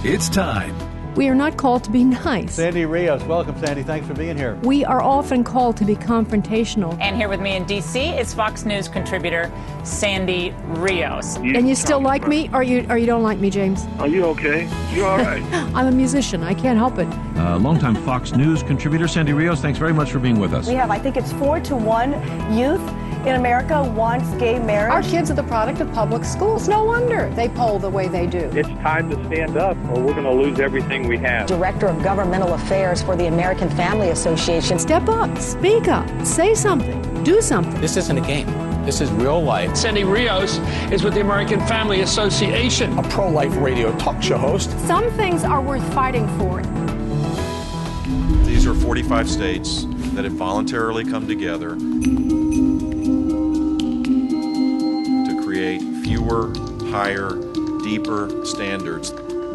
It's time. We are not called to be nice. Sandy Rios, welcome, Sandy. Thanks for being here. We are often called to be confrontational. And here with me in D.C. is Fox News contributor Sandy Rios. And you still like me, or you don't like me, James? Are you okay? You all right? I'm a musician. I can't help it. Longtime Fox News contributor Sandy Rios, thanks very much for being with us. We have, I think it's 4-to-1 youth in America wants gay marriage. Our kids are the product of public schools. No wonder they poll the way they do. It's time to stand up or we're going to lose everything we have. Director of Governmental Affairs for the American Family Association. Step up, speak up, say something, do something. This isn't a game. This is real life. Sandy Rios is with the American Family Association. A pro-life radio talk show host. Some things are worth fighting for. These are 45 states that have voluntarily come together to create fewer, higher, deeper standards.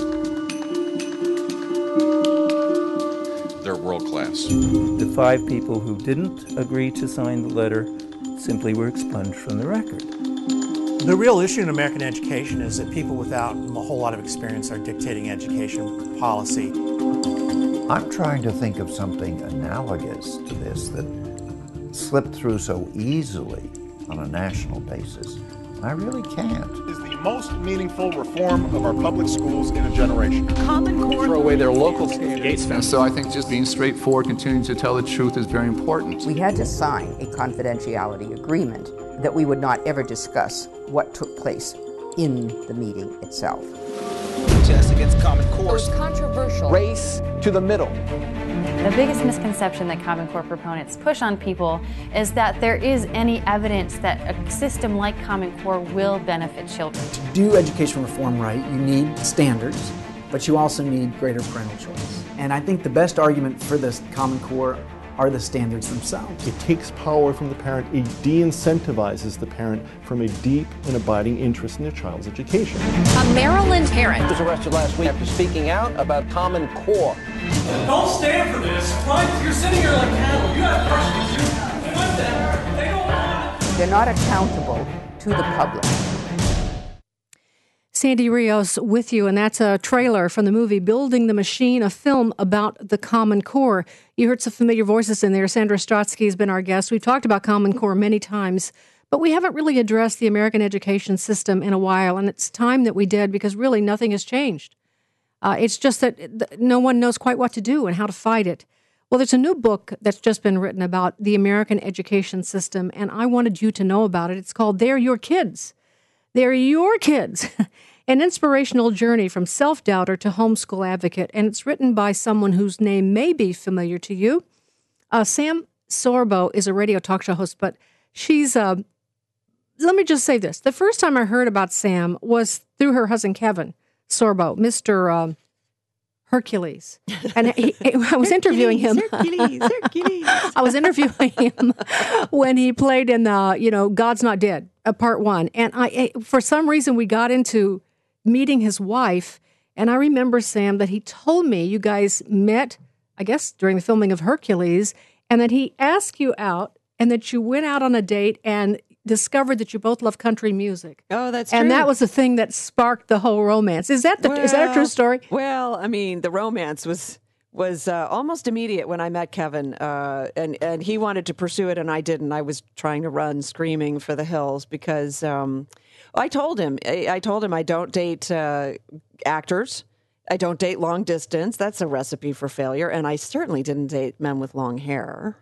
They're world class. The 5 people who didn't agree to sign the letter simply were expunged from the record. The real issue in American education is that people without a whole lot of experience are dictating education policy. I'm trying to think of something analogous to this that slipped through so easily on a national basis. I really can't. Is the most meaningful reform of our public schools in a generation. Common Core. Throw away their local standards. And so I think just being straightforward, continuing to tell the truth is very important. We had to sign a confidentiality agreement that we would not ever discuss what took place in the meeting itself. Protest against Common Core. It was controversial. Race to the middle. The biggest misconception that Common Core proponents push on people is that there is any evidence that a system like Common Core will benefit children. To do education reform right, you need standards, but you also need greater parental choice. And I think the best argument for this Common Core are the standards themselves. It takes power from the parent. It de-incentivizes the parent from a deep and abiding interest in their child's education. A Maryland parent was arrested last week after speaking out about Common Core. Don't stand for this. Right? You're sitting here like cattle. You have questions. You want them. They don't want it. They're not accountable to the public. Sandy Rios with you, and that's a trailer from the movie Building the Machine, a film about the Common Core. You heard some familiar voices in there. Sandra Strotsky has been our guest. We've talked about Common Core many times, but we haven't really addressed the American education system in a while, and it's time that we did because really nothing has changed. It's just that no one knows quite what to do and how to fight it. Well, there's a new book that's just been written about the American education system, and I wanted you to know about it. It's called They're Your Kids. They're Your Kids. An inspirational journey from self-doubter to homeschool advocate, and it's written by someone whose name may be familiar to you. Sam Sorbo is a radio talk show host, but she's, let me just say this. The first time I heard about Sam was through her husband, Kevin Sorbo, Mr. Hercules. And I was interviewing him. Hercules. I was interviewing him when he played in the, God's Not Dead, part 1. And for some reason, we got into meeting his wife, and I remember, Sam, that he told me you guys met, I guess, during the filming of Hercules, and that he asked you out, and that you went out on a date and discovered that you both love country music. Oh, that's true. And that was the thing that sparked the whole romance. Is that a true story? Well, I mean, the romance was almost immediate when I met Kevin, and he wanted to pursue it, and I didn't. I was trying to run screaming for the hills because I told him I don't date actors. I don't date long distance. That's a recipe for failure. And I certainly didn't date men with long hair.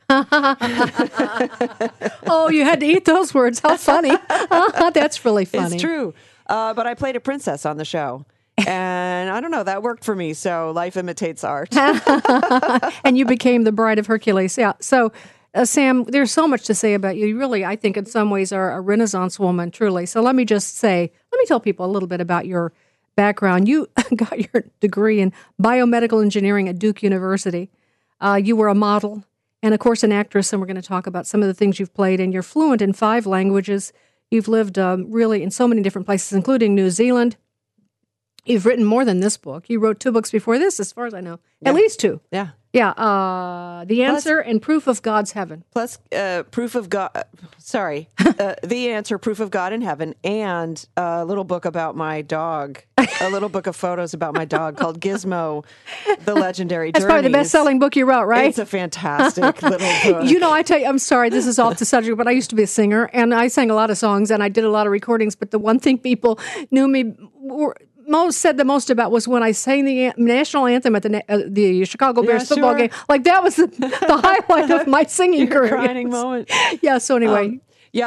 Oh, you had to eat those words. How funny. That's really funny. It's true. But I played a princess on the show. And I don't know, that worked for me. So life imitates art. And you became the bride of Hercules. Yeah. So, Sam, there's so much to say about you. You really, I think, in some ways are a Renaissance woman, truly. So let me tell people a little bit about your background. You got your degree in biomedical engineering at Duke University. You were a model and, of course, an actress, and we're going to talk about some of the things you've played. And you're fluent in 5 languages. You've lived really in so many different places, including New Zealand. You've written more than this book. You wrote 2 books before this, as far as I know. Yeah. At least 2. Yeah. Yeah, The Answer and Proof of God's Heaven. Plus, Proof of God. Sorry, The Answer, Proof of God in Heaven, and a little book about my dog. A little book of photos about my dog called Gizmo, The Legendary That's Journeys. probably the best-selling book you wrote, right? It's a fantastic little book. You know, I tell you, I'm sorry, this is off the subject, but I used to be a singer, and I sang a lot of songs, and I did a lot of recordings, but the one thing people knew me said the most about was when I sang the national anthem at the Chicago Bears football game. Like, that was the highlight of my singing career. Crying moment. Yeah, so anyway.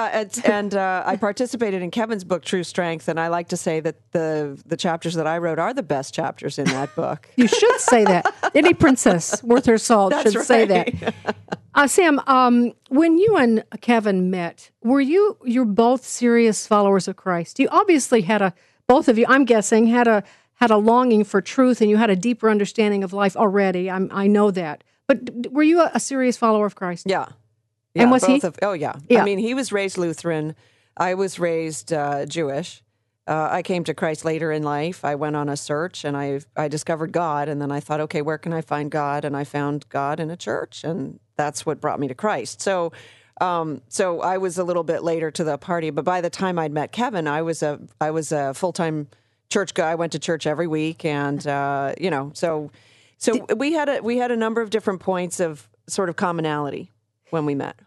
I participated in Kevin's book, True Strength, and I like to say that the chapters that I wrote are the best chapters in that book. You should say that. Any princess worth her salt should say that. Sam, when you and Kevin met, you're both serious followers of Christ? You obviously both of you, I'm guessing, had a longing for truth, and you had a deeper understanding of life already. I know that. But were you a serious follower of Christ? Yeah. And was he? Yeah. I mean, he was raised Lutheran. I was raised Jewish. I came to Christ later in life. I went on a search, and I discovered God, and then I thought, okay, where can I find God? And I found God in a church, and that's what brought me to Christ. So I was a little bit later to the party, but by the time I'd met Kevin, I was a full-time church guy. I went to church every week, and so we had a number of different points of sort of commonality when we met,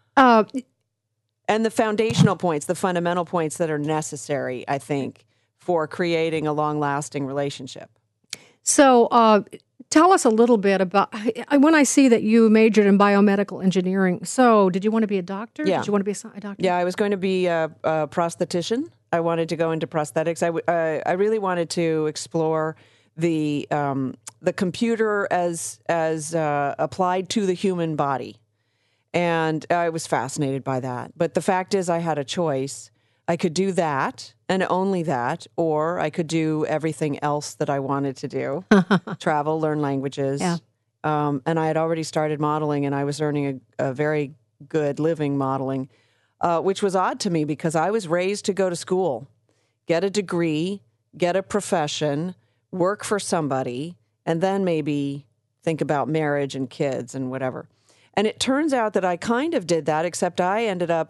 and the foundational points, the fundamental points that are necessary, I think, for creating a long-lasting relationship. So, tell us a little bit about, when I see that you majored in biomedical engineering, so did you want to be a doctor? Yeah. Did you want to be a doctor? Yeah, I was going to be a prosthetician. I wanted to go into prosthetics. I really wanted to explore the computer as applied to the human body. And I was fascinated by that. But the fact is, I had a choice. I could do that and only that, or I could do everything else that I wanted to do, travel, learn languages. Yeah. And I had already started modeling, and I was earning a very good living modeling, which was odd to me because I was raised to go to school, get a degree, get a profession, work for somebody, and then maybe think about marriage and kids and whatever. And it turns out that I kind of did that, except I ended up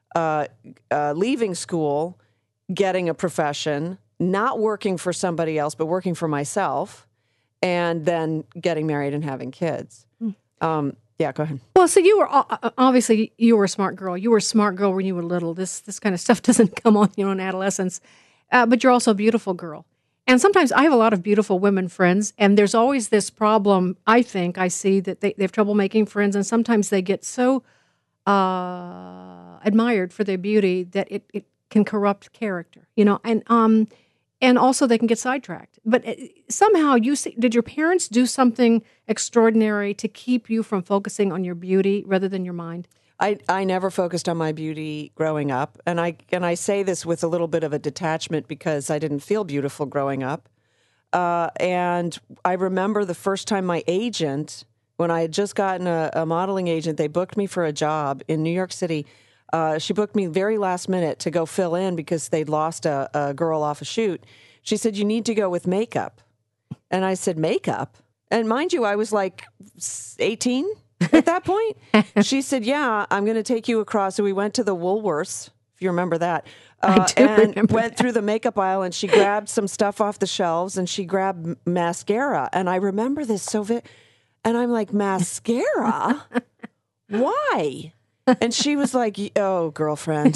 leaving school, getting a profession, not working for somebody else, but working for myself, and then getting married and having kids. Yeah, go ahead. Well, so you were obviously you were a smart girl. You were a smart girl when you were little. This kind of stuff doesn't come on, in adolescence. But you're also a beautiful girl. And sometimes I have a lot of beautiful women friends, and there's always this problem, I see, that they have trouble making friends, and sometimes they get so admired for their beauty that it can corrupt character, and also they can get sidetracked. But somehow, did your parents do something extraordinary to keep you from focusing on your beauty rather than your mind? I never focused on my beauty growing up, and I say this with a little bit of a detachment because I didn't feel beautiful growing up. And I remember the first time my agent, when I had just gotten a modeling agent, they booked me for a job in New York City. She booked me very last minute to go fill in because they'd lost a girl off a shoot. She said, "You need to go with makeup." And I said, "Makeup?" And mind you, I was like 18 at that point. She said, "Yeah, I'm going to take you across." So we went to the Woolworths, if you remember that, and went through the makeup aisle, and she grabbed some stuff off the shelves, and she grabbed mascara. And I remember this so and I'm like, "Mascara? Why?" And she was like, "Oh, girlfriend."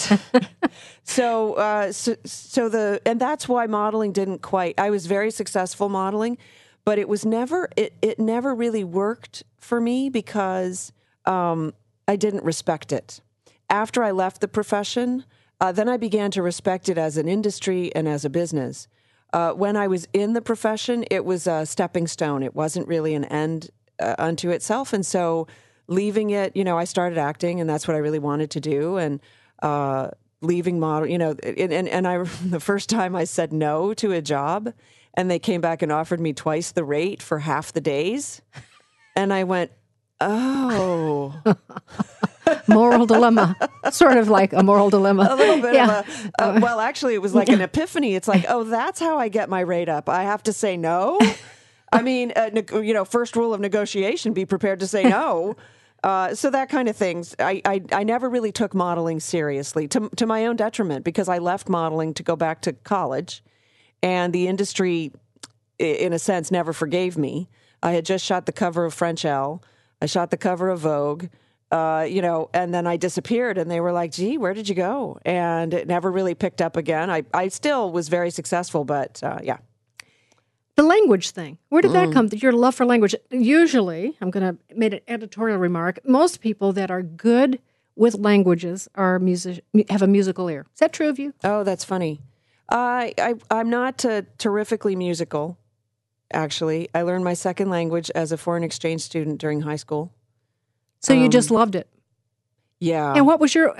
And that's why modeling didn't quite. I was very successful modeling, but it was never. It never really worked for me because I didn't respect it. After I left the profession, then I began to respect it as an industry and as a business. When I was in the profession, it was a stepping stone. It wasn't really an end unto itself, and so. Leaving it, I started acting, and that's what I really wanted to do. And leaving model, and I the first time I said no to a job, and they came back and offered me twice the rate for half the days, and I went, "Oh." Moral dilemma, sort of like a moral dilemma. A little bit of well, actually, it was like an epiphany. It's like, oh, that's how I get my rate up. I have to say no. I mean, first rule of negotiation, be prepared to say no. So that kind of things. I never really took modeling seriously, to my own detriment, because I left modeling to go back to college, and the industry, in a sense, never forgave me. I had just shot the cover of French Elle. I shot the cover of Vogue, and then I disappeared, and they were like, gee, where did you go? And it never really picked up again. I still was very successful, but yeah. The language thing, where did that come from? Your love for language. Usually, I'm going to make an editorial remark, most people that are good with languages have a musical ear. Is that true of you? Oh, that's funny. I'm not terrifically musical, actually. I learned my second language as a foreign exchange student during high school. So you just loved it? Yeah. And what was your,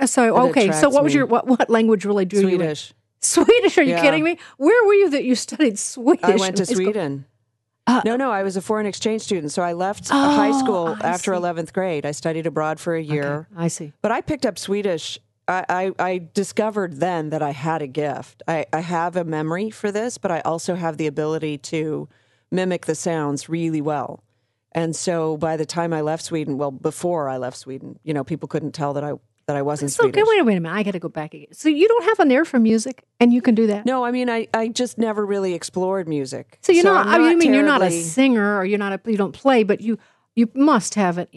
what language really drew you in? Swedish. Swedish? Are you kidding me? Where were you that you studied Swedish? I went to Sweden. No, I was a foreign exchange student. So I left high school after 11th grade. I studied abroad for a year. Okay, I see. But I picked up Swedish. I discovered then that I had a gift. I have a memory for this, but I also have the ability to mimic the sounds really well. And so by the time I left Sweden, before I left Sweden, people couldn't tell that I wasn't Swedish. Okay, wait a minute. I got to go back again. So you don't have an ear for music, and you can do that? No, I mean, I just never really explored music. So you're not. You're not a singer, or you don't play, but you must have it.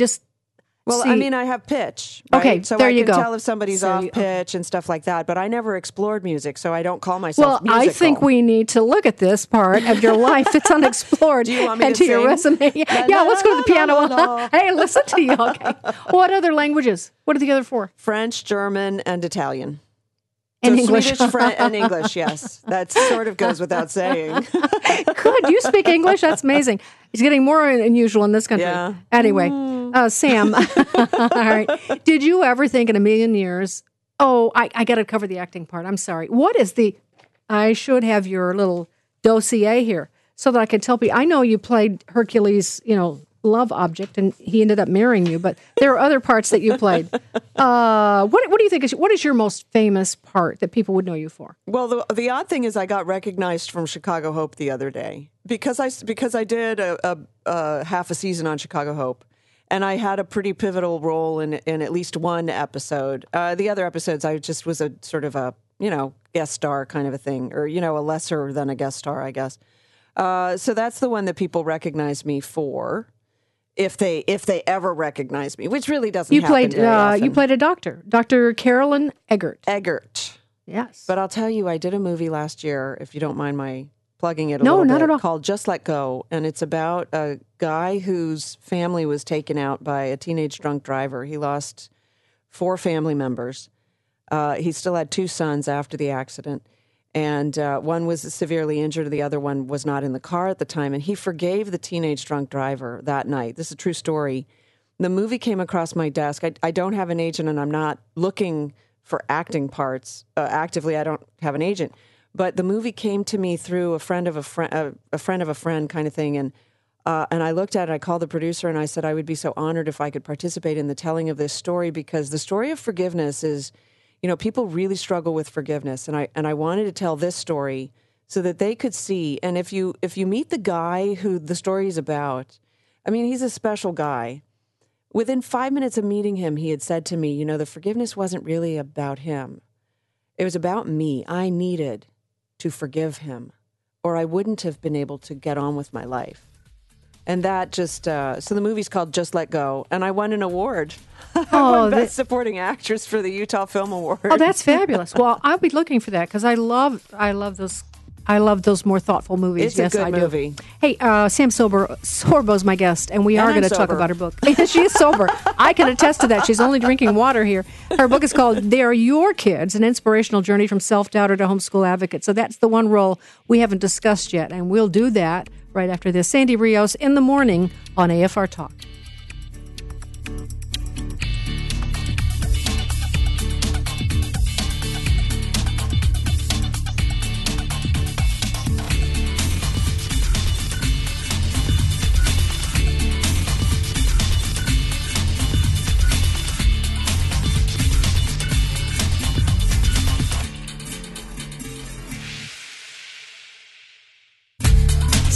I have pitch. Right? Okay, so there I you can go. tell if somebody's off pitch and stuff like that. But I never explored music, so I don't call myself musical. I think we need to look at this part of your life that's unexplored. Do you want me and to your sing? resume. Yeah, let's go to the piano. Hey, listen to you. Okay. What other languages? What are the other four? French, German, and Italian. And so English. Swedish, and English, yes. That sort of goes without saying. Good. You speak English? That's amazing. It's getting more unusual in this country. Yeah. Anyway, Sam, all right. Did you ever think in a million years, I got to cover the acting part. I'm sorry. I should have your little dossier here so that I can tell people. I know you played Hercules, love object, and he ended up marrying you, but there are other parts that you played. What do you think what is your most famous part that people would know you for? Well, the odd thing is I got recognized from Chicago Hope the other day because I did a half a season on Chicago Hope, and I had a pretty pivotal role in at least one episode. The other episodes I just was a sort of a guest star kind of a thing, or a lesser than a guest star, I guess. So that's the one that people recognize me for. If they ever recognize me, which really doesn't happen very often. You played a doctor, Dr. Carolyn Eggert. Eggert. Yes. But I'll tell you, I did a movie last year, if you don't mind my plugging it a little bit. No, not at all. Called Just Let Go, and it's about a guy whose family was taken out by a teenage drunk driver. He lost 4 family members. He still had 2 sons after the accident. And one was severely injured. The other one was not in the car at the time. And he forgave the teenage drunk driver that night. This is a true story. The movie came across my desk. I don't have an agent, and I'm not looking for acting parts. Actively, I don't have an agent. But the movie came to me through a friend of a friend kind of thing. And I looked at it. I called the producer, and I said I would be so honored if I could participate in the telling of this story, because the story of forgiveness is... people really struggle with forgiveness, and I wanted to tell this story so that they could see. And if you meet the guy who the story is about, I mean, he's a special guy. Within 5 minutes of meeting him, he had said to me, the forgiveness wasn't really about him. It was about me. I needed to forgive him, or I wouldn't have been able to get on with my life. And that just, so the movie's called Just Let Go, and I won an award. I won Best Supporting Actress for the Utah Film Award. Oh, that's fabulous. Well, I'll be looking for that, because I love those more thoughtful movies. It's a good movie. Hey, Sam Sorbo's my guest, and we are going to talk about her book. She is sober. I can attest to that. She's only drinking water here. Her book is called They Are Your Kids, an inspirational journey from self-doubter to homeschool advocate. So that's the one role we haven't discussed yet, and we'll do that right after this. Sandy Rios in the morning on AFR Talk.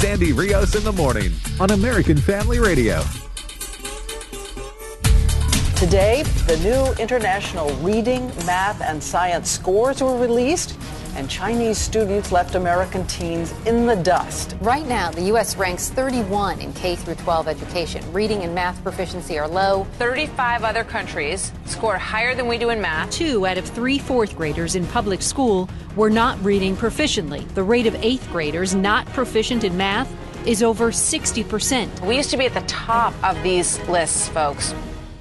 Sandy Rios in the morning on American Family Radio. Today, the new international reading, math, and science scores were released, and Chinese students left American teens in the dust. Right now, the U.S. ranks 31 in K through 12 education. Reading and math proficiency are low. 35 other countries score higher than we do in math. 2 out of 3 fourth graders in public school were not reading proficiently. The rate of 8th graders not proficient in math is over 60%. We used to be at the top of these lists, folks.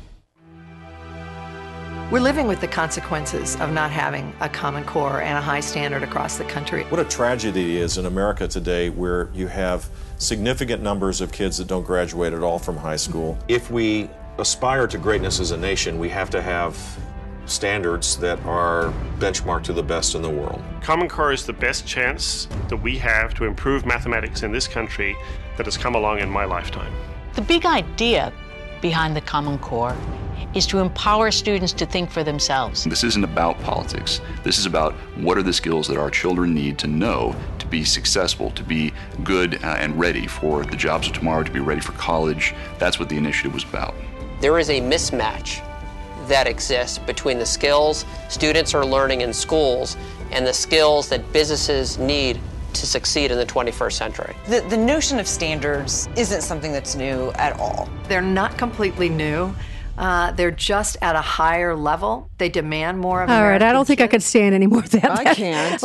We're living with the consequences of not having a Common Core and a high standard across the country. What a tragedy it is in America today where you have significant numbers of kids that don't graduate at all from high school. If we aspire to greatness as a nation, we have to have standards that are benchmarked to the best in the world. Common Core is the best chance that we have to improve mathematics in this country that has come along in my lifetime. The big idea behind the Common Core is to empower students to think for themselves. This isn't about politics. This is about what are the skills that our children need to know to be successful, to be good and ready for the jobs of tomorrow, to be ready for college. That's what the initiative was about. There is a mismatch that exists between the skills students are learning in schools and the skills that businesses need to succeed in the 21st century. The notion of standards isn't something that's new at all. They're not completely new. They're just at a higher level. They demand more of All American right, I don't think I kids. could stand any more of that. I can't.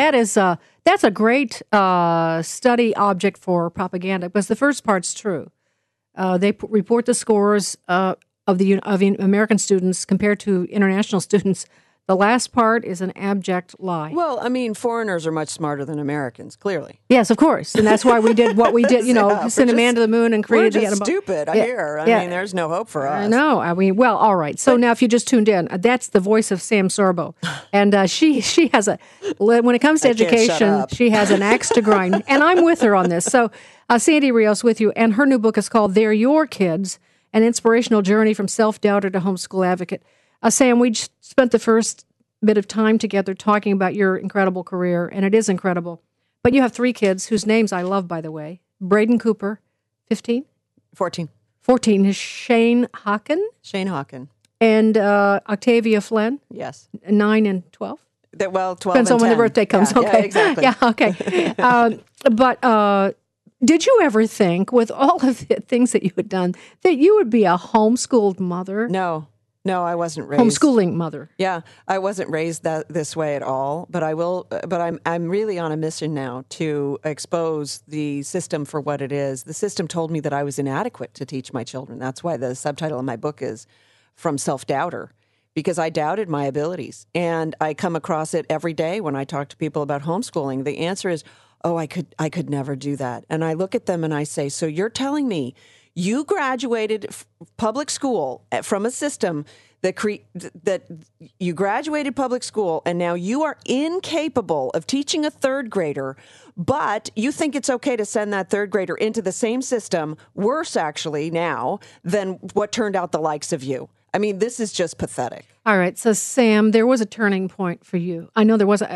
That's a great study object for propaganda because the first part's true. They report the scores of American students compared to international students. The last part is an abject lie. Well, I mean, foreigners are much smarter than Americans, clearly. Yes, of course. And that's why we did what we did, send a man to the moon and created we're the just stupid. I hear. I mean, there's no hope for us. I know. I mean, well, all right. So now if you just tuned in, that's the voice of Sam Sorbo. And she has when it comes to education, she has an axe to grind. And I'm with her on this. So Sandy Rios with you. And her new book is called They're Your Kids, An Inspirational Journey from Self-Doubter to Homeschool Advocate. Sam, we just spent the first bit of time together talking about your incredible career, and it is incredible. But you have 3 kids whose names I love, by the way. Braden Cooper, 15? 14. 14 is Shane Hawken. Shane Hawken. And Octavia Flynn? Yes. 9 and 12? 12 Depends on when the birthday comes. Yeah, okay. Yeah, exactly. Yeah, okay. But did you ever think, with all of the things that you had done, that you would be a homeschooled mother? No, I wasn't raised homeschooling mother. Yeah, I wasn't raised this way at all. But I will. But I'm really on a mission now to expose the system for what it is. The system told me that I was inadequate to teach my children. That's why the subtitle of my book is "From Self-Doubter," because I doubted my abilities, and I come across it every day when I talk to people about homeschooling. The answer is, "Oh, I could never do that." And I look at them and I say, "So you're telling me?" You graduated public school from a system that you graduated public school, and now you are incapable of teaching a 3rd grader, but you think it's okay to send that 3rd grader into the same system, worse actually now, than what turned out the likes of you. I mean, this is just pathetic. All right. So, Sam, there was a turning point for you. I know there was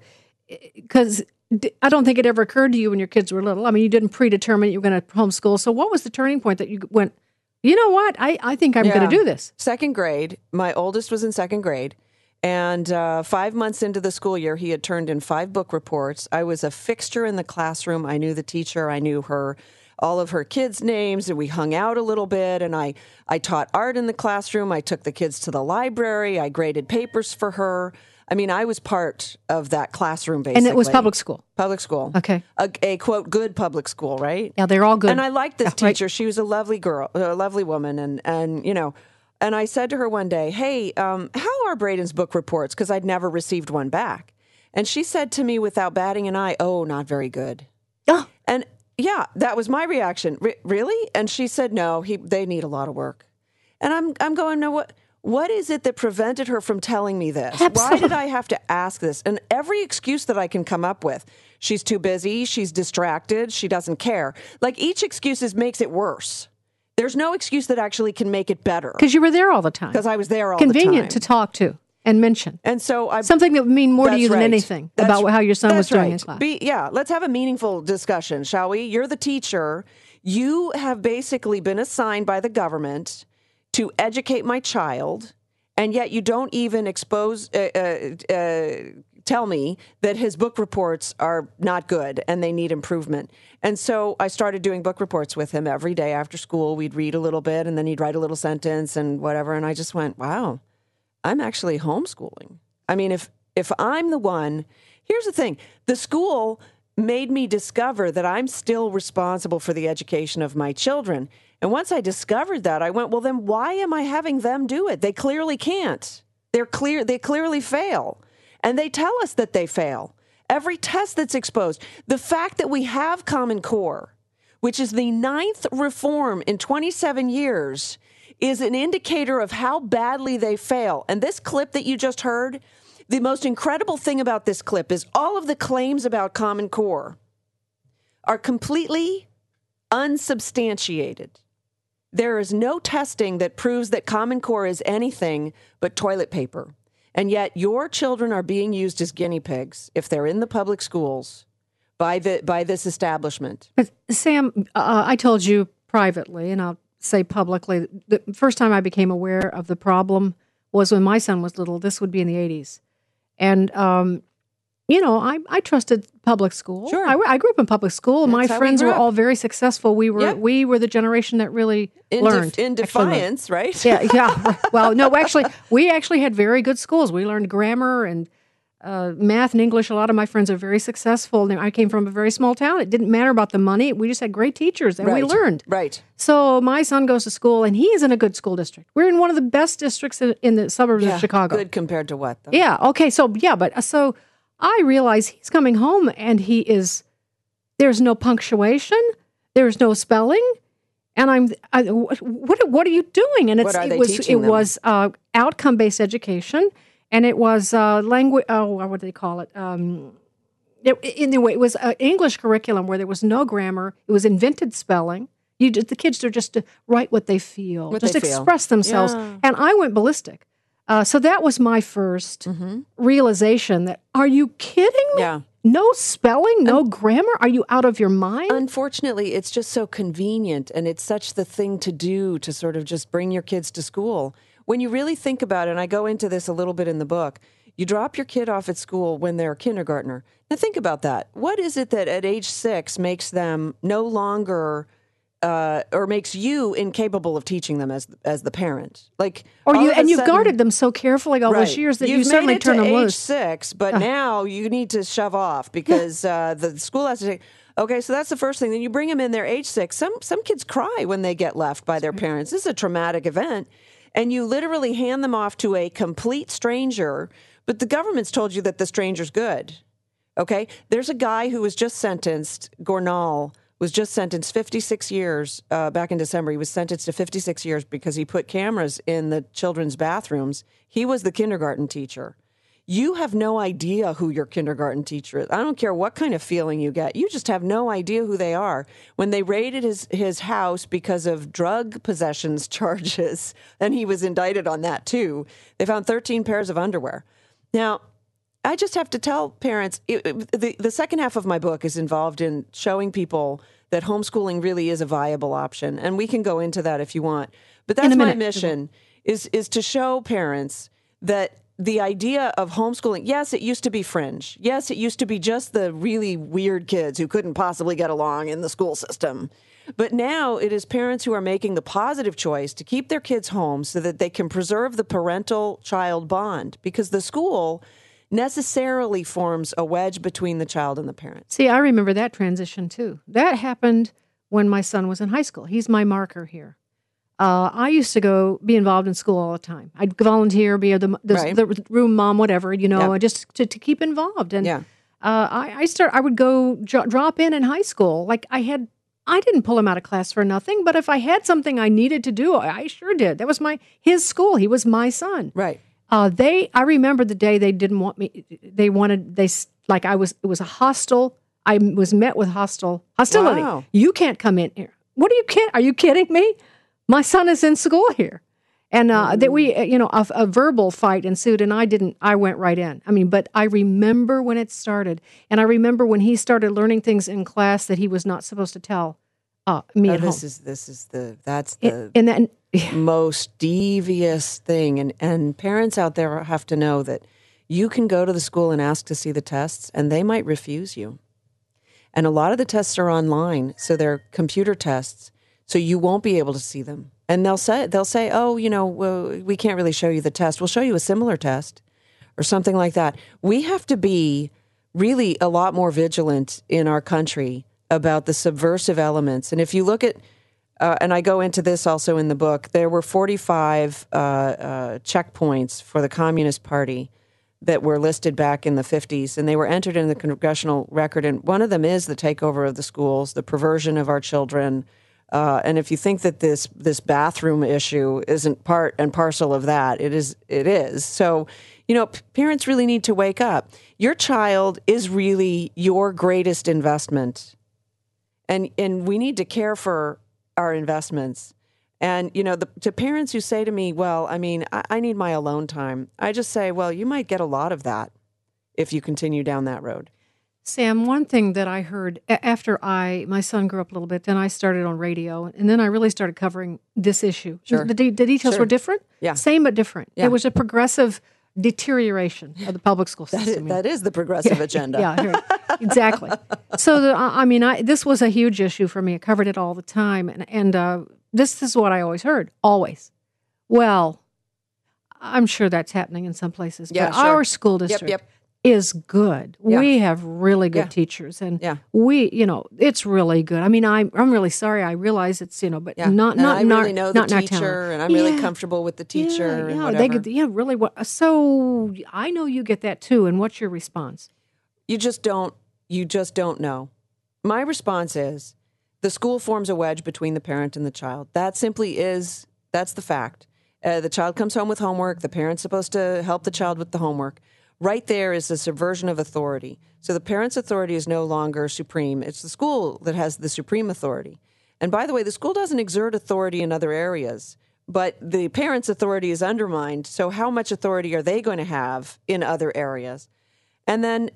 because I don't think it ever occurred to you when your kids were little. I mean, you didn't predetermine you were going to homeschool. So what was the turning point that you went, you know what? I think I'm going to do this. 2nd grade. My oldest was in 2nd grade. And 5 months into the school year, he had turned in 5 book reports. I was a fixture in the classroom. I knew the teacher. I knew all of her kids' names, and we hung out a little bit. And I taught art in the classroom. I took the kids to the library. I graded papers for her. I mean, I was part of that classroom, basically. And it was public school? Public school. Okay. A quote, good public school, right? Yeah, they're all good. And I liked this teacher. Right. She was a lovely girl, a lovely woman. And and I said to her one day, hey, how are Braden's book reports? Because I'd never received one back. And she said to me without batting an eye, oh, not very good. Oh. And yeah, that was my reaction. Really? And she said, no, they need a lot of work. And I'm going, no, what is it that prevented her from telling me this? Absolutely. Why did I have to ask this? And every excuse that I can come up with, she's too busy, she's distracted, she doesn't care. Like each excuse makes it worse. There's no excuse that actually can make it better. Because you were there all the time. Because I was there all the time. Convenient to talk to. and mention. And so something that would mean more to That's you than right. anything That's- about how your son was that's doing in right. class. Let's have a meaningful discussion, shall we? You're the teacher. You have basically been assigned by the government to educate my child, and yet you don't even tell me that his book reports are not good and they need improvement. And so I started doing book reports with him every day after school. We'd read a little bit and then he'd write a little sentence and whatever. And I just went, wow, I'm actually homeschooling. I mean, if I'm the one, here's the thing. The school made me discover that I'm still responsible for the education of my children. And once I discovered that, I went, well, then why am I having them do it? They clearly can't. They clearly fail. And they tell us that they fail. Every test that's exposed. The fact that we have Common Core, which is the 9th reform in 27 years, is an indicator of how badly they fail. And this clip that you just heard, the most incredible thing about this clip is all of the claims about Common Core are completely unsubstantiated. There is no testing that proves that Common Core is anything but toilet paper. And yet your children are being used as guinea pigs, if they're in the public schools, by this establishment. But Sam, I told you privately, and I'll say publicly, the first time I became aware of the problem was when my son was little. This would be in the 80s. And, I trusted public school. Sure. I grew up in public school. My how we friends grew were up. all very successful. We were the generation that really learned. In defiance, right? Yeah. Well, no, we actually had very good schools. We learned grammar and math and English. A lot of my friends are very successful. And I came from a very small town. It didn't matter about the money. We just had great teachers, and we learned. Right. So my son goes to school, and he is in a good school district. We're in one of the best districts in the suburbs of Chicago. Good compared to what, though? Yeah. Okay. So I realize he's coming home, and there's no punctuation, there's no spelling, and what are you doing? And it was outcome based education. And it was language. Oh, what do they call it? Anyway, it was an English curriculum where there was no grammar. It was invented spelling. The kids are just to write what they feel, express themselves. Yeah. And I went ballistic. So that was my first realization that, are you kidding me? Yeah. No spelling, no grammar? Are you out of your mind? Unfortunately, it's just so convenient, and it's such the thing to do to sort of just bring your kids to school. When you really think about it, and I go into this a little bit in the book, you drop your kid off at school when they're a kindergartner. Now think about that. What is it that at age 6 makes them no longer, or makes you incapable of teaching them as the parent? You've guarded them so carefully all those years that you suddenly turn them loose. Age 6, but now you need to shove off because the school has to take. Okay, so that's the first thing. Then you bring them in, they're age 6. Some kids cry when they get left by their parents. This is a traumatic event. And you literally hand them off to a complete stranger, but the government's told you that the stranger's good. Okay? There's a guy who was just sentenced, Gornal, was just sentenced 56 years back in December. He was sentenced to 56 years because he put cameras in the children's bathrooms. He was the kindergarten teacher. You have no idea who your kindergarten teacher is. I don't care what kind of feeling you get. You just have no idea who they are. When they raided his house because of drug possessions charges, and he was indicted on that too, they found 13 pairs of underwear. Now, I just have to tell parents, the second half of my book is involved in showing people that homeschooling really is a viable option. And we can go into that if you want. But that's my mission, is to show parents that the idea of homeschooling, yes, it used to be fringe. Yes, it used to be just the really weird kids who couldn't possibly get along in the school system. But now it is parents who are making the positive choice to keep their kids home so that they can preserve the parental-child bond, because the school necessarily forms a wedge between the child and the parent. See, I remember that transition too. That happened when my son was in high school. He's my marker here. I used to be involved in school all the time. I'd volunteer, be the room mom, whatever, just to keep involved. And I would go drop in high school. Like I didn't pull him out of class for nothing, but if I had something I needed to do, I sure did. That was his school. He was my son. Right. I remember the day they didn't want me. It was a hostile. I was met with hostility. Wow. You can't come in here. What are you kidding? Are you kidding me? My son is in school here. And that we, a verbal fight ensued, and I went right in. I mean, but I remember when it started, and I remember when he started learning things in class that he was not supposed to tell me at home. That's the most devious thing, and parents out there have to know that you can go to the school and ask to see the tests, and they might refuse you. And a lot of the tests are online, so they're computer tests, so you won't be able to see them. And they'll say, oh, we can't really show you the test. We'll show you a similar test or something like that. We have to be really a lot more vigilant in our country about the subversive elements. And if you look at, and I go into this also in the book, there were 45 checkpoints for the Communist Party that were listed back in the 50s, and they were entered in the congressional record. And one of them is the takeover of the schools, the perversion of our children. And if you think that this bathroom issue isn't part and parcel of that, it is. So, parents really need to wake up. Your child is really your greatest investment. And we need to care for our investments. And, to parents who say to me, well, I mean, I need my alone time, I just say, well, you might get a lot of that if you continue down that road. Sam, one thing that I heard after my son grew up a little bit, then I started on radio, and then I really started covering this issue. Sure. The details were different? Yeah. Same but different. Yeah. It was a progressive deterioration of the public school system. That is the progressive agenda. Yeah, exactly. So, this was a huge issue for me. I covered it all the time, and this is what I always heard, always. Well, I'm sure that's happening in some places, but our school district is good. Yeah. We have really good teachers, and we, it's really good. I mean, I'm really sorry. I realize it's, but not I really know the not teacher, and I'm really comfortable with the teacher. Yeah, and they whatever. get, really. So I know you get that too. And what's your response? You just don't know. My response is the school forms a wedge between the parent and the child. That simply is, that's the fact. The child comes home with homework. The parent's supposed to help the child with the homework. Right there is the subversion of authority. So the parent's authority is no longer supreme. It's the school that has the supreme authority. And by the way, the school doesn't exert authority in other areas, but the parent's authority is undermined. So how much authority are they going to have in other areas? And then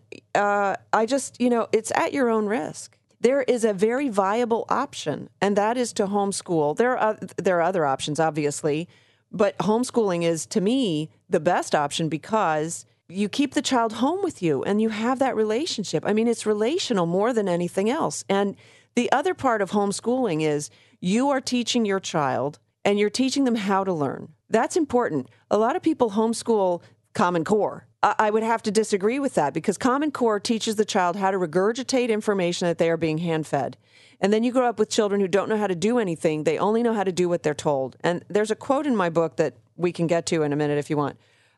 it's at your own risk. There is a very viable option, and that is to homeschool. There are other options, obviously, but homeschooling is, to me, the best option because you keep the child home with you and you have that relationship. I mean, it's relational more than anything else. And the other part of homeschooling is you are teaching your child and you're teaching them how to learn. That's important. A lot of people homeschool Common Core. I would have to disagree with that because Common Core teaches the child how to regurgitate information that they are being hand-fed. And then you grow up with children who don't know how to do anything. They only know how to do what they're told. And there's a quote in my book that we can get to in a minute if you want.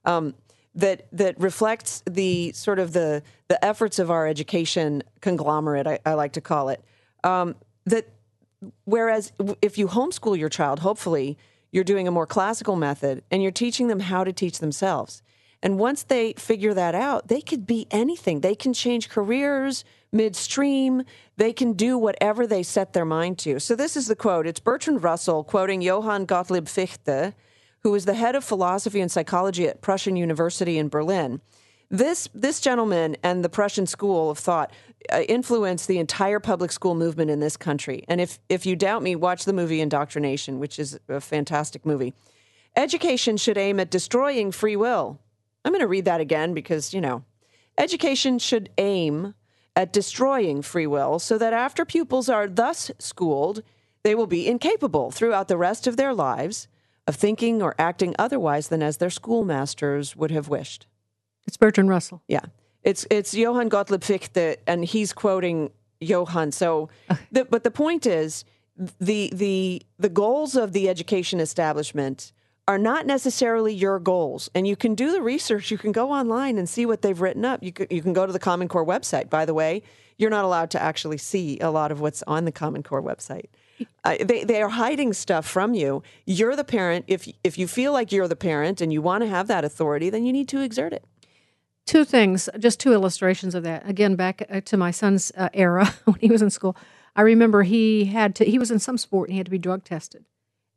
That reflects the sort of the efforts of our education conglomerate, I like to call it. That whereas if you homeschool your child, hopefully you're doing a more classical method and you're teaching them how to teach themselves. And once they figure that out, they could be anything. They can change careers midstream. They can do whatever they set their mind to. So this is the quote. It's Bertrand Russell quoting Johann Gottlieb Fichte, who was the head of philosophy and psychology at Prussian University in Berlin. This gentleman and the Prussian school of thought influenced the entire public school movement in this country. And if you doubt me, watch the movie Indoctrination, which is a fantastic movie. Education should aim at destroying free will. I'm going to read that again because, education should aim at destroying free will so that after pupils are thus schooled, they will be incapable throughout the rest of their lives of thinking or acting otherwise than as their schoolmasters would have wished. It's Bertrand Russell. Yeah. It's Johann Gottlieb Fichte, and he's quoting Johann. So, but the point is, the goals of the education establishment are not necessarily your goals. And you can do the research. You can go online and see what they've written up. You can go to the Common Core website. By the way, you're not allowed to actually see a lot of what's on the Common Core website. They are hiding stuff from you. You're the parent. If you feel like you're the parent and you want to have that authority, then you need to exert it. Two things, just two illustrations of that. Again, back to my son's era when he was in school. I remember he was in some sport and he had to be drug tested.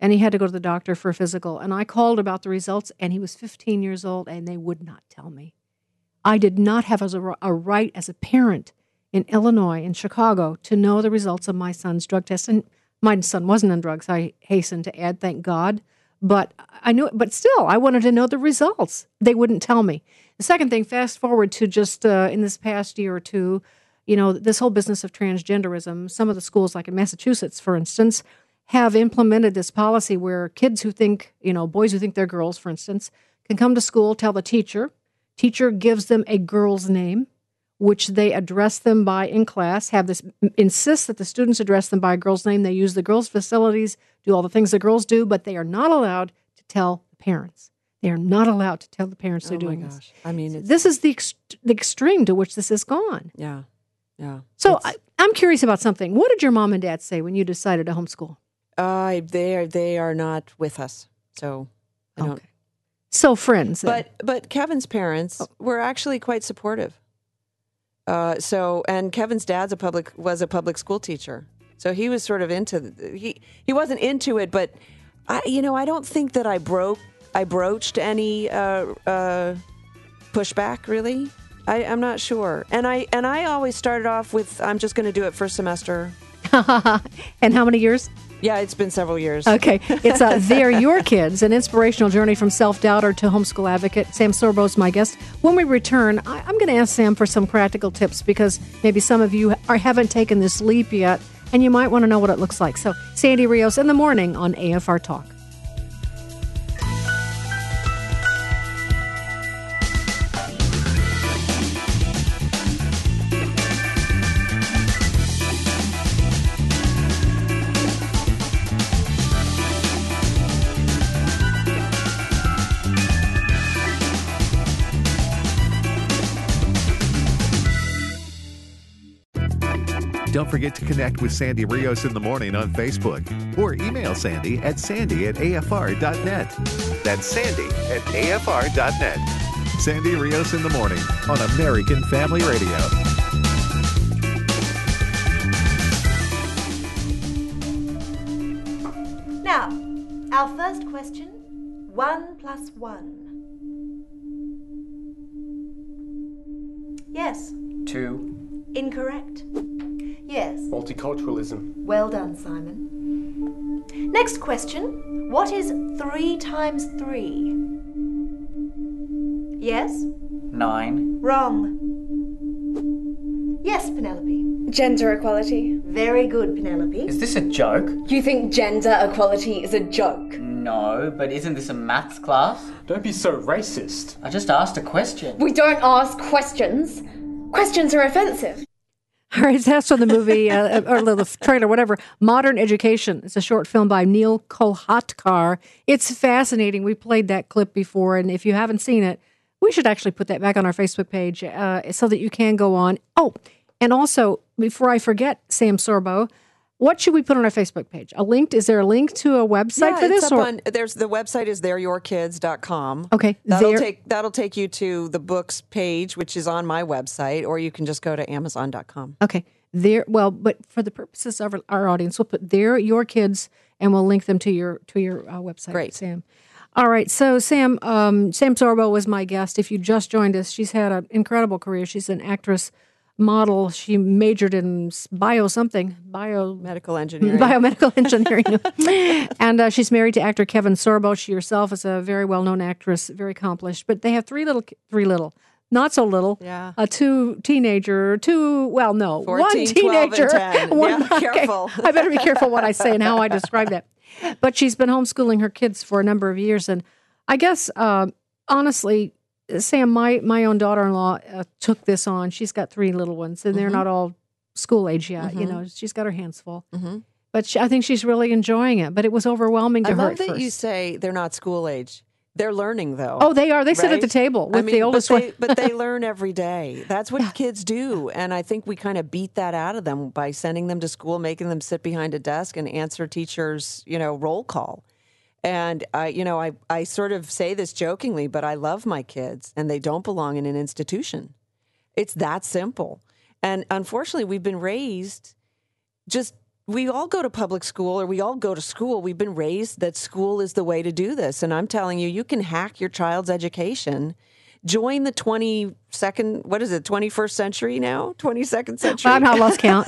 and he had to go to the doctor for a physical. And I called about the results, and he was 15 years old, and they would not tell me. I did not have a right as a parent in Illinois, in Chicago, to know the results of my son's drug test. And my son wasn't on drugs, I hasten to add, thank God. But I knew it. But still, I wanted to know the results. They wouldn't tell me. The second thing, fast forward to just in this past year or two, this whole business of transgenderism, some of the schools, like in Massachusetts, for instance, have implemented this policy where kids who think, boys who think they're girls, for instance, can come to school, tell the teacher gives them a girl's name, which they address them by in class, insist that the students address them by a girl's name. They use the girls' facilities, do all the things the girls do, but they are not allowed to tell the parents. They are not allowed to tell the parents they're doing this. I mean, this is the extreme to which this has gone. Yeah. So I'm curious about something. What did your mom and dad say when you decided to homeschool? They are not with us, so I don't. So friends, then. But Kevin's parents were actually quite supportive. And Kevin's dad's was a public school teacher, so he was sort of he wasn't into it, but I don't think that I broached any pushback really. I'm not sure, and I always started off with I'm just going to do it first semester. And how many years? Yeah, it's been several years. Okay. It's They're Your Kids, an inspirational journey from self-doubter to homeschool advocate. Sam Sorbo is my guest. When we return, I'm going to ask Sam for some practical tips because maybe some of you haven't taken this leap yet, and you might want to know what it looks like. So, Sandy Rios in the morning on AFR Talk. Don't forget to connect with Sandy Rios in the morning on Facebook or email Sandy at sandy@afr.net. That's sandy@afr.net. Sandy Rios in the morning on American Family Radio. Now, our first question, 1 + 1. Yes. 2. Incorrect. Yes. Multiculturalism. Well done, Simon. Next question. What is 3 × 3? Yes? 9. Wrong. Yes, Penelope. Gender equality. Very good, Penelope. Is this a joke? You think gender equality is a joke? No, but isn't this a maths class? Don't be so racist. I just asked a question. We don't ask questions. Questions are offensive. All right, that's from the movie, or the trailer, whatever, Modern Education. It's a short film by Neil Kolhatkar. It's fascinating. We played that clip before, and if you haven't seen it, we should actually put that back on our Facebook page so that you can go on. Oh, and also, before I forget, Sam Sorbo, what should we put on our Facebook page? Is there a link to a website for this? The website is thereyourkids.com. Okay. That'll take you to the books page, which is on my website, or you can just go to Amazon.com. Okay. But for the purposes of our audience, we'll put They're Your Kids, and we'll link them to your website. Great. Sam. All right. So Sam Sorbo was my guest. If you just joined us, she's had an incredible career. She's an actress, model. She majored in biomedical engineering. Biomedical engineering. And she's married to actor Kevin Sorbo. She herself is a very well-known actress, very accomplished. But they have three little, not so little. Yeah. 14, 1 teenager. 12 and 10. Yeah, careful. I better be careful what I say and how I describe that. But she's been homeschooling her kids for a number of years. And I guess, honestly, Sam, my own daughter-in-law took this on. She's got 3 little ones, and they're not all school age yet. Mm-hmm. She's got her hands full. Mm-hmm. But I think she's really enjoying it. But it was overwhelming to her at first. I love that you say they're not school age. They're learning, though. Oh, they are. They sit at the table with the oldest one. But they learn every day. That's what kids do. And I think we kind of beat that out of them by sending them to school, making them sit behind a desk and answer teachers' roll call. And I sort of say this jokingly, but I love my kids, and they don't belong in an institution. It's that simple. And unfortunately, we've been raised just we all go to public school, or we all go to school. We've been raised that school is the way to do this. And I'm telling you, you can hack your child's education. Join the 21st century now? 22nd century? I've not lost count.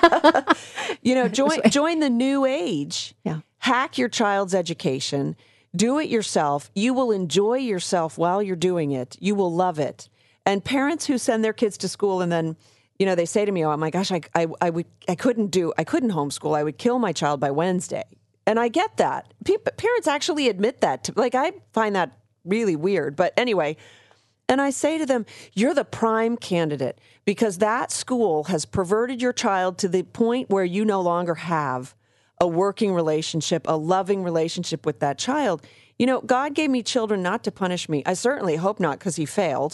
Join the new age. Yeah. Hack your child's education. Do it yourself. You will enjoy yourself while you're doing it. You will love it. And parents who send their kids to school and then, they say to me, "Oh my gosh, I couldn't homeschool. I would kill my child by Wednesday." And I get that. Parents actually admit that. I find that really weird. But anyway, and I say to them, you're the prime candidate because that school has perverted your child to the point where you no longer have a working relationship, a loving relationship with that child. God gave me children not to punish me. I certainly hope not, because he failed,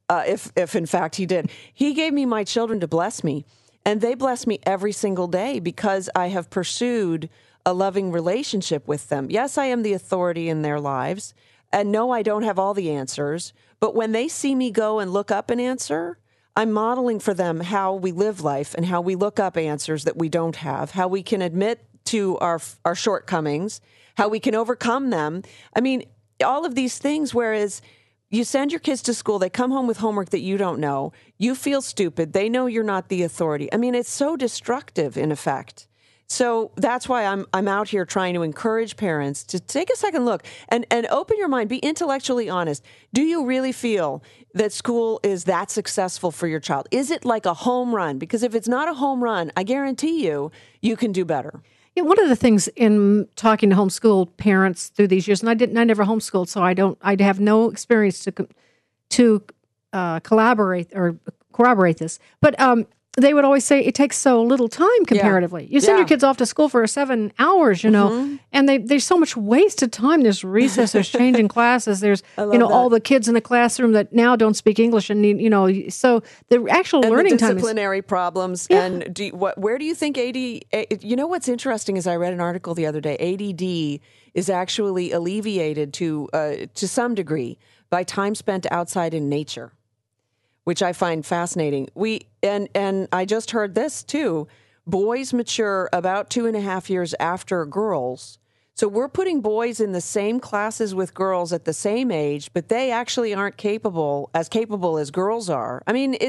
if in fact he did. He gave me my children to bless me, and they bless me every single day because I have pursued a loving relationship with them. Yes, I am the authority in their lives, and no, I don't have all the answers. But when they see me go and look up an answer, I'm modeling for them how we live life and how we look up answers that we don't have, how we can admit to our shortcomings, how we can overcome them. I mean, all of these things, whereas you send your kids to school, they come home with homework that you don't know, you feel stupid, they know you're not the authority. I mean, it's so destructive in effect. So that's why I'm out here trying to encourage parents to take a second look and open your mind, be intellectually honest. Do you really feel that school is that successful for your child? Is it like a home run? Because if it's not a home run, I guarantee you can do better. Yeah, one of the things in talking to homeschool parents through these years, and I never homeschooled, so I have no experience to collaborate or corroborate this, but they would always say it takes so little time comparatively. Yeah. You send your kids off to school for 7 hours, and there's so much wasted time. There's recess, there's changing classes, there's all the kids in the classroom that now don't speak English, and so the actual learning time, disciplinary problems. Yeah. And where do you think AD? What's interesting is I read an article the other day. ADD is actually alleviated to some degree by time spent outside in nature, which I find fascinating. And I just heard this too. Boys mature about 2.5 years after girls. So we're putting boys in the same classes with girls at the same age, but they actually aren't capable as girls are. I mean,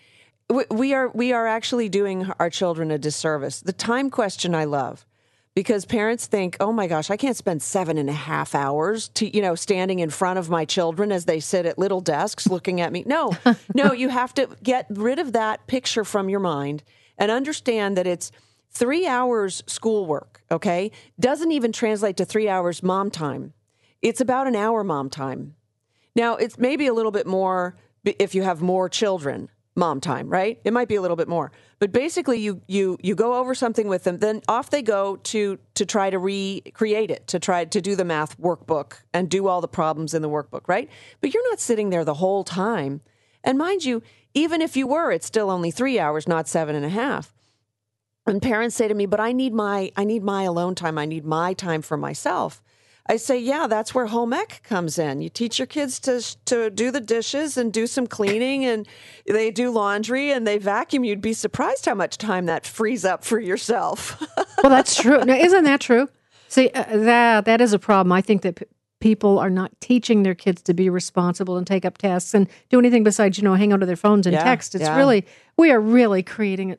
we are actually doing our children a disservice. The time question I love. Because parents think, oh my gosh, I can't spend 7.5 hours standing in front of my children as they sit at little desks looking at me. No, you have to get rid of that picture from your mind and understand that it's 3 hours schoolwork, okay? Doesn't even translate to 3 hours mom time. It's about an hour mom time. Now, it's maybe a little bit more if you have more children. Mom time, right? It might be a little bit more. But basically, you go over something with them, then off they go to try to recreate it, to try to do the math workbook and do all the problems in the workbook, right? But you're not sitting there the whole time. And mind you, even if you were, it's still only 3 hours, not 7.5. And parents say to me, but I need my alone time. I need my time for myself. I say, yeah, that's where home ec comes in. You teach your kids to do the dishes and do some cleaning, and they do laundry and they vacuum. You'd be surprised how much time that frees up for yourself. Well, that's true. Now, isn't that true? See, that is a problem. I think that people are not teaching their kids to be responsible and take up tasks and do anything besides, hang onto their phones and text. It's we are really creating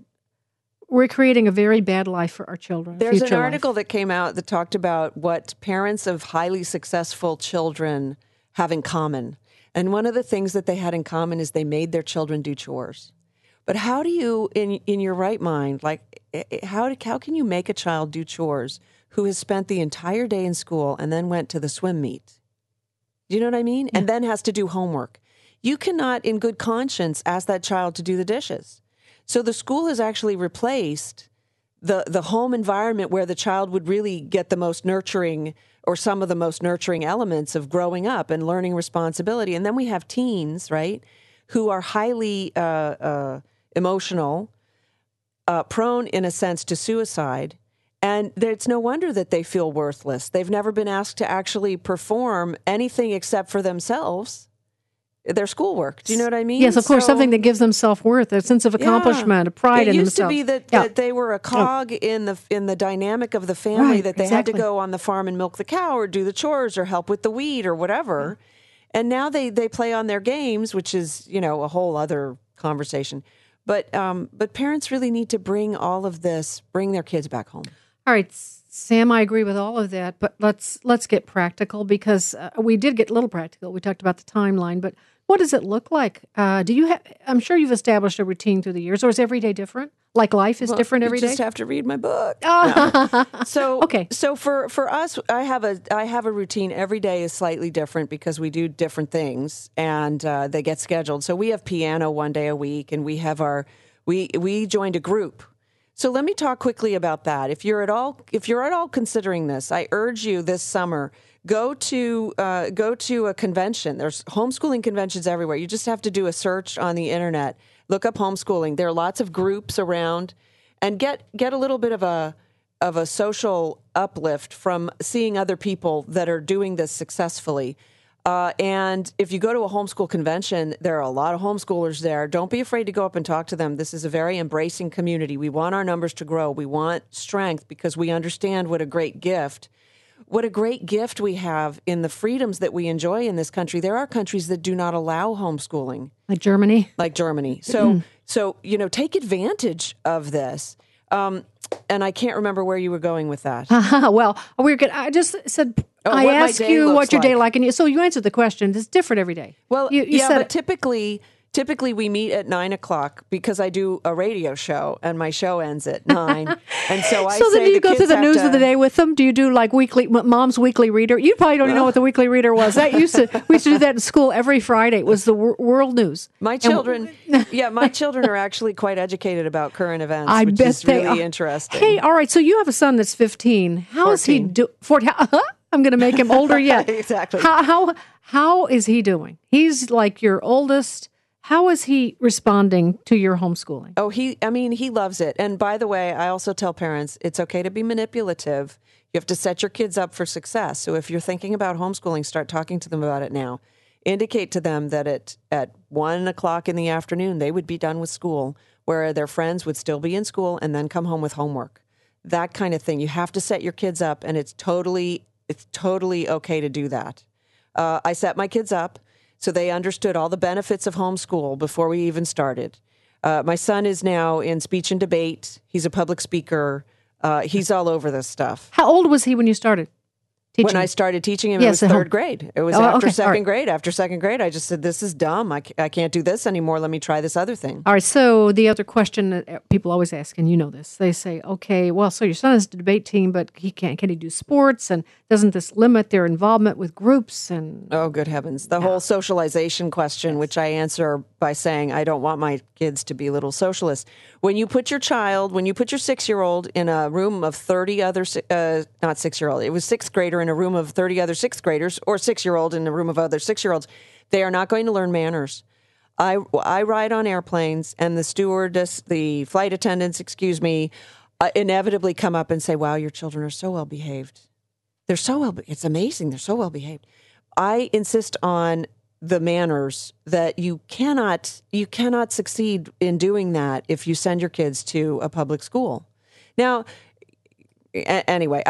we're creating a very bad life for our children. There's an article that came out that talked about what parents of highly successful children have in common. And one of the things that they had in common is they made their children do chores. But how do you, in your right mind, how can you make a child do chores who has spent the entire day in school and then went to the swim meet? Do you know what I mean? Yeah. And then has to do homework. You cannot, in good conscience, ask that child to do the dishes. So the school has actually replaced the home environment where the child would really get the most nurturing or some of the most nurturing elements of growing up and learning responsibility. And then we have teens, right, who are highly emotional, prone in a sense to suicide. And it's no wonder that they feel worthless. They've never been asked to actually perform anything except for themselves. their schoolwork. Do you know what I mean? Yes, of course, something that gives them self-worth, a sense of accomplishment, a pride in themselves. It used to be that they were a cog in the dynamic of the family, that they had to go on the farm and milk the cow or do the chores or help with the weed or whatever. And now they play on their games, which is, a whole other conversation. But parents really need to bring their kids back home. All right, Sam, I agree with all of that, but let's get practical, because we did get a little practical. We talked about the timeline, but what does it look like? I'm sure you've established a routine through the years, or is every day different? Like life is different every day? You just have to read my book. So for us, I have a routine. Every day is slightly different because we do different things, and they get scheduled. So we have piano one day a week, and we joined a group. So let me talk quickly about that. If you're at all considering this, I urge you this summer, go to a convention. There's homeschooling conventions everywhere. You just have to do a search on the internet. Look up homeschooling. There are lots of groups around, and get a little bit of a social uplift from seeing other people that are doing this successfully. And if you go to a homeschool convention, there are a lot of homeschoolers there. Don't be afraid to go up and talk to them. This is a very embracing community. We want our numbers to grow. We want strength because we understand what a great gift we have in the freedoms that we enjoy in this country. There are countries that do not allow homeschooling. Like Germany? So take advantage of this. And I can't remember where you were going with that. Well, we're good. I just said, I asked you what your day like, and so you answered the question. It's different every day. Well, you said but typically we meet at 9:00 because I do a radio show, and my show ends at 9. And so then do you go through the news of the day with them? Do you do like Mom's Weekly Reader? You probably don't even know what the Weekly Reader was. We used to do that in school every Friday. It was the world news. My children are actually quite educated about current events, which is really interesting. Hey, all right. So you have a son that's 15. How is he doing? 14. I'm going to make him older yet. Exactly. How is he doing? He's like your oldest. How is he responding to your homeschooling? Oh, he loves it. And by the way, I also tell parents it's okay to be manipulative. You have to set your kids up for success. So if you're thinking about homeschooling, start talking to them about it now. Indicate to them that at 1:00 in the afternoon, they would be done with school, where their friends would still be in school, and then come home with homework. That kind of thing. You have to set your kids up, and it's totally okay to do that. I set my kids up so they understood all the benefits of homeschool before we even started. My son is now in speech and debate. He's a public speaker. He's all over this stuff. How old was he when you started teaching? When I started teaching him, it was third grade. It was after second grade. After second grade, I just said, this is dumb. I can't do this anymore. Let me try this other thing. All right, so the other question that people always ask, and you know this, they say, okay, well, so your son is the debate team, but can he do sports? And doesn't this limit their involvement with groups? And oh, good heavens. The whole socialization question, which I answer by saying I don't want my kids to be little socialists. When you put your 6-year-old in a room of 30 other, not 6-year-old, it was 6th grader in a room of 30 other 6th graders, or 6-year-old in a room of other 6-year-olds, they are not going to learn manners. I ride on airplanes, and the flight attendants, inevitably come up and say, wow, your children are so well behaved. It's amazing. They're so well behaved. I insist on the manners that you cannot succeed in doing that if you send your kids to a public school. Now, anyway,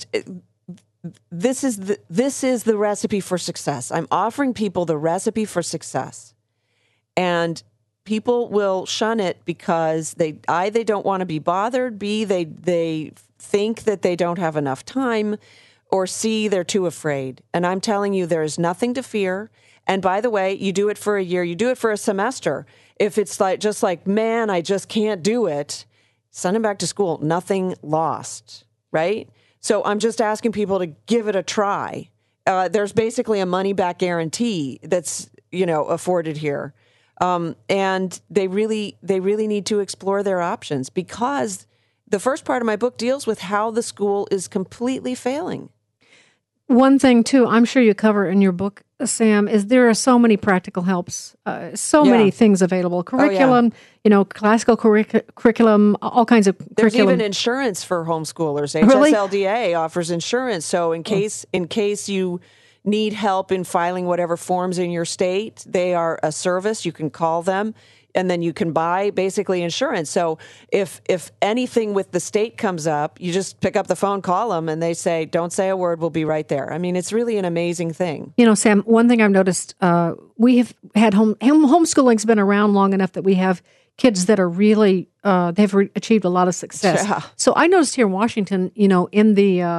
this is the recipe for success. I'm offering people the recipe for success, and people will shun it because they don't want to be bothered, B, they think that they don't have enough time, or C, they're too afraid. And I'm telling you, there is nothing to fear. And by the way, you do it for a year, you do it for a semester. If it's man, I just can't do it, send them back to school. Nothing lost, right? So I'm just asking people to give it a try. There's basically a money-back guarantee that's, afforded here. And they really need to explore their options, because the first part of my book deals with how the school is completely failing. One thing, too, I'm sure you cover in your book, Sam, is there are so many practical helps, many things available. Curriculum, classical curriculum, all kinds of curriculum. There's even insurance for homeschoolers. Really? HSLDA offers insurance. So in case need help in filing whatever forms in your state, they are a service. You can call them, and then you can buy basically insurance. So if anything with the state comes up, you just pick up the phone, call them, and they say, don't say a word, we'll be right there. I mean, it's really an amazing thing. You know, Sam, one thing I've noticed, we have had homeschooling's been around long enough that we have kids that are really, they've achieved a lot of success. Yeah. So I noticed here in Washington, you know, in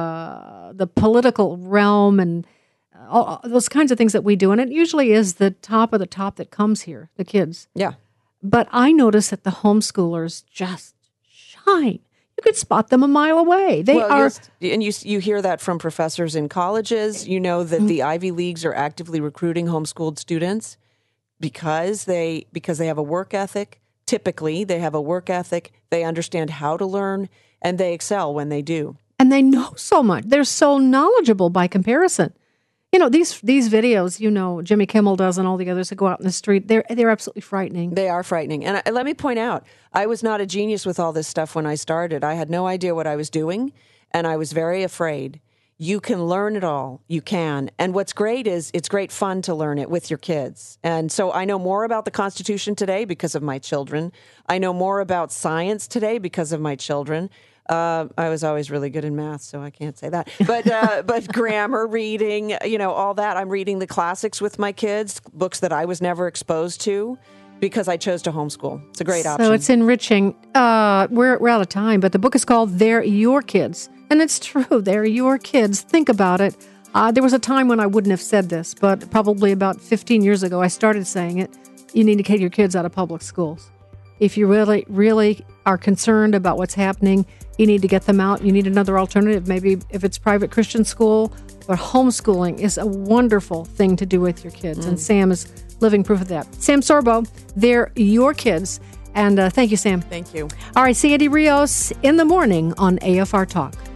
the political realm and all those kinds of things that we do, and it usually is the top of the top that comes here, the kids. Yeah. But I notice that the homeschoolers just shine. You could spot them a mile away. They are, yes, and you hear that from professors in colleges. You know that the Ivy Leagues are actively recruiting homeschooled students because they have a work ethic. Typically, they have a work ethic. They understand how to learn, and they excel when they do. And they know so much. They're so knowledgeable by comparison. You know, these videos, you know, Jimmy Kimmel does and all the others that go out in the street, they're absolutely frightening. They are frightening. And let me point out, I was not a genius with all this stuff when I started. I had no idea what I was doing, and I was very afraid. You can learn it all. You can. And what's great is it's great fun to learn it with your kids. And so I know more about the Constitution today because of my children. I know more about science today because of my children. I was always really good in math, so I can't say that. But grammar, reading, you know, all that. I'm reading the classics with my kids, books that I was never exposed to because I chose to homeschool. It's a great option. So it's enriching. We're out of time, but the book is called They're Your Kids. And it's true. They're your kids. Think about it. There was a time when I wouldn't have said this, but probably about 15 years ago, I started saying it. You need to get your kids out of public schools. If you really, really are concerned about what's happening, you need to get them out. You need another alternative, maybe if it's private Christian school, but homeschooling is a wonderful thing to do with your kids. And Sam is living proof of that. Sam Sorbo, They're Your Kids. And thank you, Sam. Thank you. All right, Sandy Rios in the morning on AFR Talk.